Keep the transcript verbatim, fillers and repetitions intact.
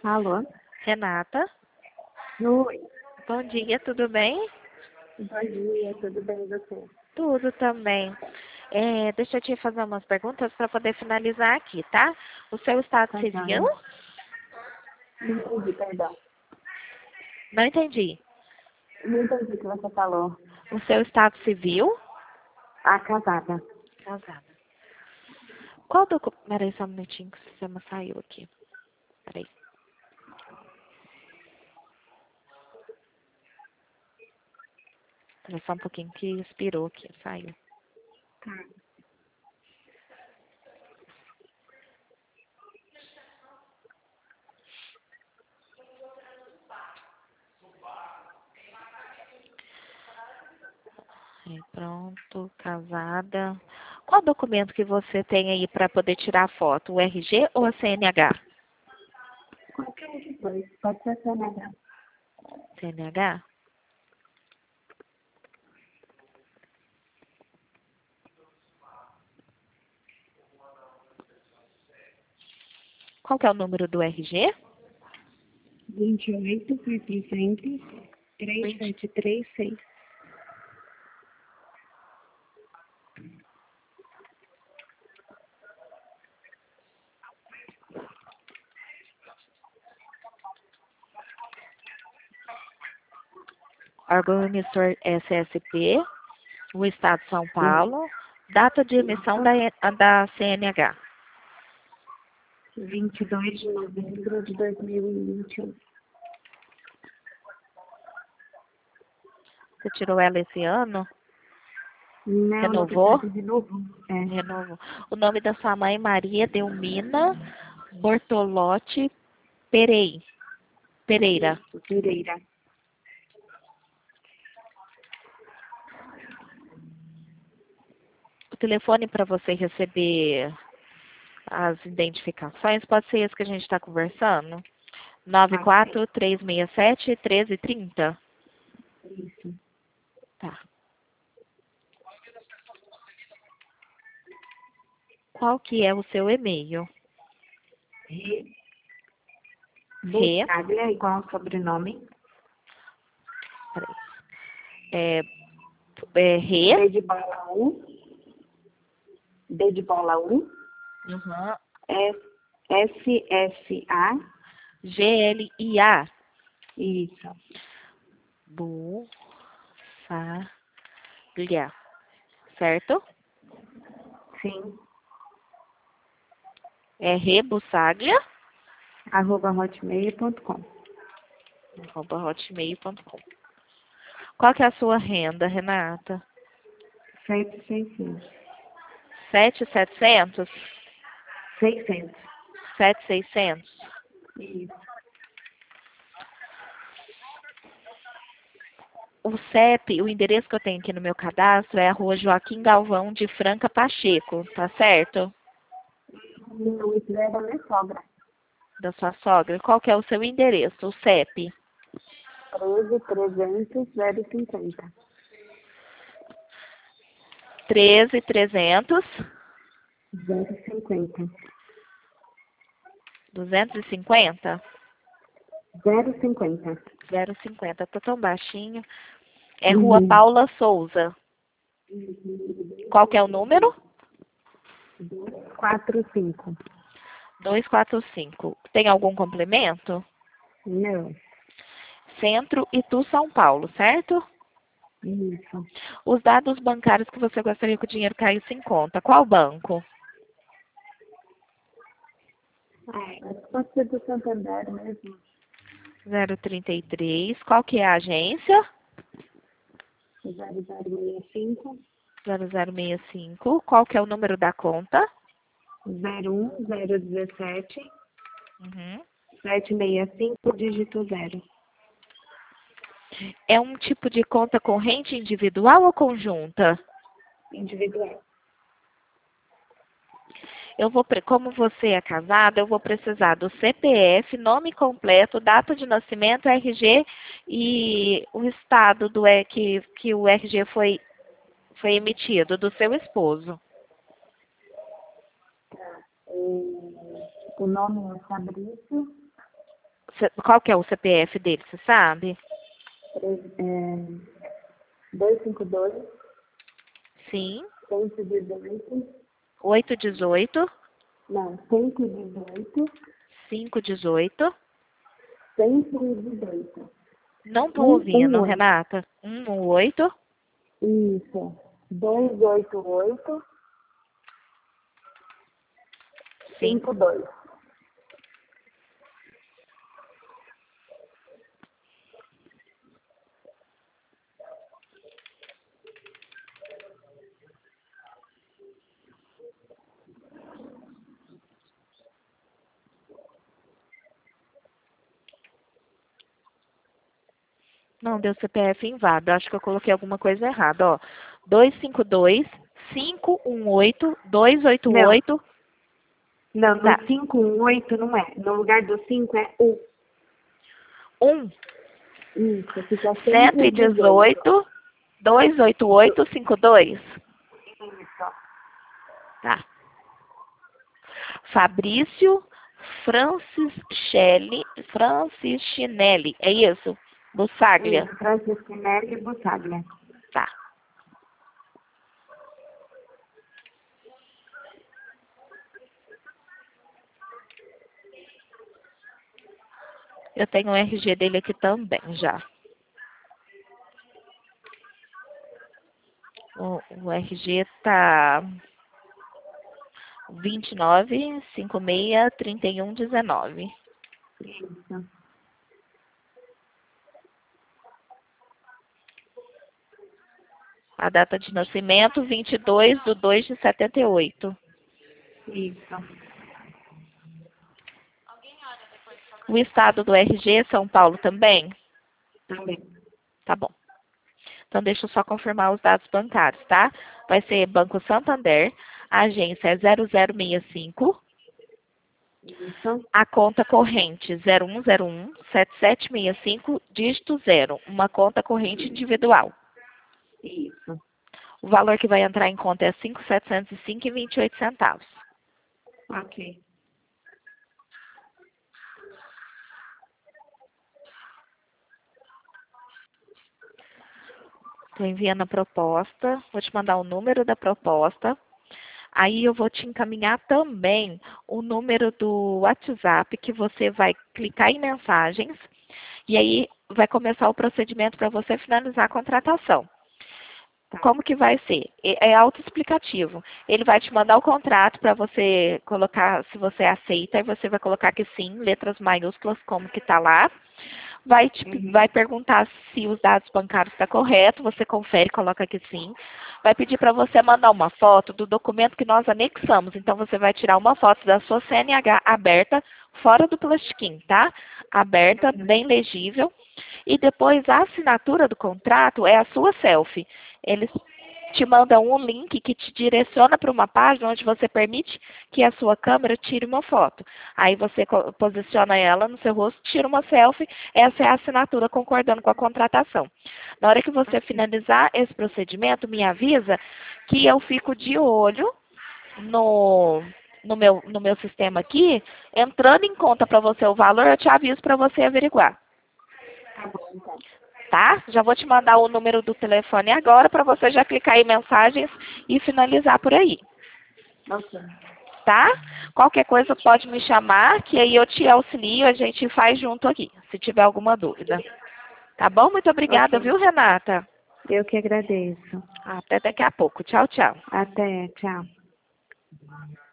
Alô? Renata, Oi. bom dia, tudo bem? Bom dia, tudo bem e você? Tudo também. É, deixa eu te fazer umas perguntas para poder finalizar aqui, tá? O seu estado Tá civil? joia. Não entendi, perdão. Não entendi. Não entendi o que você falou. O seu estado civil? Ah, casada. Casada. Qual documento... Peraí só um minutinho que o sistema saiu aqui. Peraí. Peraí só um pouquinho que expirou aqui, saiu. Tá. Aí, pronto, casada. Qual documento que você tem aí para poder tirar a foto? O R G ou a C N H? Qualquer um dos dois. Pode ser C N H. C N H? Qual que é o número do R G? vinte e oito, quatrocentos, trezentos e setenta e três, seis. Órgão emissor S S P, o Estado de São Paulo, data de emissão da, da C N H. vinte e dois de novembro de dois mil e vinte e um. Você tirou ela esse ano? Não, Renovou? de novo. É. Renovou. O nome da sua mãe, Maria Delmina Bortolotti Perei, Pereira. Isso, Pereira. O telefone para você receber as identificações pode ser esse que a gente está conversando? nove Ah, quatro três seis sete, um três três zero. isso. Tá. Qual que é o seu e-mail? Re. Re, Buscaglia, igual ao sobrenome. peraí, é, é Re, D de bola um. D de bola um. uhum, S S A. G L I A, Isso. Busaglia, certo? Sim. É rebusaglia, Arroba hotmail ponto com. arroba hotmail ponto com. Qual que é a sua renda, Renata? Sete, seiscentos. Sete mil e setecentos? Seiscentos. Sete mil e seiscentos? Isso. O C E P, o endereço que eu tenho aqui no meu cadastro é a rua Joaquim Galvão de Franca Pacheco, tá certo? Não, isso é da minha sogra. Da sua sogra. Qual que é o seu endereço, o C E P? treze, trezentos, zero cinquenta. treze, trezentos, Zero cinquenta. duzentos e cinquenta? Zero cinquenta. zero cinquenta, tá tão baixinho. É Rua Uhum. Paula Souza. Qual que é o número? Quatro, cinco. duzentos e quarenta e cinco. Tem algum complemento? Não. Centro Itu, São Paulo, certo? Isso. Os dados bancários que você gostaria que o dinheiro caísse em conta. Qual banco? É, pode ser do Santander mesmo. zero trinta e três. Qual que é a agência? Zero, zero, seis, cinco. zero zero seis cinco. Qual que é o número da conta? Zero, um, zero, dezessete. Uhum. Sete, seis, cinco, dígito zero. É um tipo de conta corrente individual ou conjunta? Individual. Eu vou, pre- como você é casada, eu vou precisar do C P F, nome completo, data de nascimento, R G e o estado do E- que, que o R G foi, foi emitido, do seu esposo. O, o nome é Fabrício. cê- qual que é o C P F dele, você sabe? É, dois cinco dois, Sim. cento e dezoito, oito dezoito, não, cento e dezoito, cinco dezoito. cento e dezoito. Não tô Um, um, ouvindo, oito. Renata. um um oito. Isso. dois oito oito, Sim. cinco dois. Não, deu C P F inválido. Acho que eu coloquei alguma coisa errada, ó. dois cinco dois, cinco um oito, dois oito Não, oito. não, Tá. no cinco um oito não é. No lugar do cinco é um. um, Isso, fica cento cento e e dezoito. dezoito, dois oito oito, cinco dois. Isso. Tá. Fabrício Francischelli, Franciscinelli. É isso? Bussaglia. Isso, Francisco Nelly Bussaglia. Tá. Eu tenho o R G dele aqui também já. O, o R G tá vinte e nove, cinquenta e seis, trinta e um, dezenove. Isso. A data de nascimento, vinte e dois de dois de setenta e oito. Isso. O estado do R G é São Paulo também? Também. Tá bom. Então, deixa eu só confirmar os dados bancários, tá? Vai ser Banco Santander, a agência é zero zero seis cinco, Isso. a conta corrente zero um zero um, sete sete seis cinco, dígito zero, uma conta corrente individual. Isso. O valor que vai entrar em conta é cinco mil setecentos e cinco reais e vinte e oito centavos. Ok. Estou enviando a proposta, vou te mandar o número da proposta. Aí eu vou te encaminhar também o número do WhatsApp, que você vai clicar em mensagens, e aí vai começar o procedimento para você finalizar a contratação. Tá. Como que vai ser? É é autoexplicativo. Ele vai te mandar o contrato para você colocar, se você aceita, e você vai colocar que sim, letras maiúsculas, como que está lá. Vai, te, Uhum. vai perguntar se os dados bancários estão corretos, você confere, coloca que sim. Vai pedir para você mandar uma foto do documento que nós anexamos. Então, você vai tirar uma foto da sua C N H aberta, fora do plastiquinho, tá? Aberta, bem legível. E depois, a assinatura do contrato é a sua selfie. Eles te mandam um link que te direciona para uma página onde você permite que a sua câmera tire uma foto. Aí você posiciona ela no seu rosto, tira uma selfie, essa é a assinatura concordando com a contratação. Na hora que você finalizar esse procedimento, me avisa que eu fico de olho no, no, meu, no meu sistema aqui, entrando em conta para você o valor, eu te aviso para você averiguar. Tá bom, então. Tá? Já vou te mandar o número do telefone agora para você já clicar em mensagens e finalizar por aí. Ok. Tá? Qualquer coisa pode me chamar, que aí eu te auxilio, a gente faz junto aqui, se tiver alguma dúvida. Tá bom? Muito obrigada, Ok. viu, Renata? Eu que agradeço. Até daqui a pouco. Tchau, tchau. Até, tchau.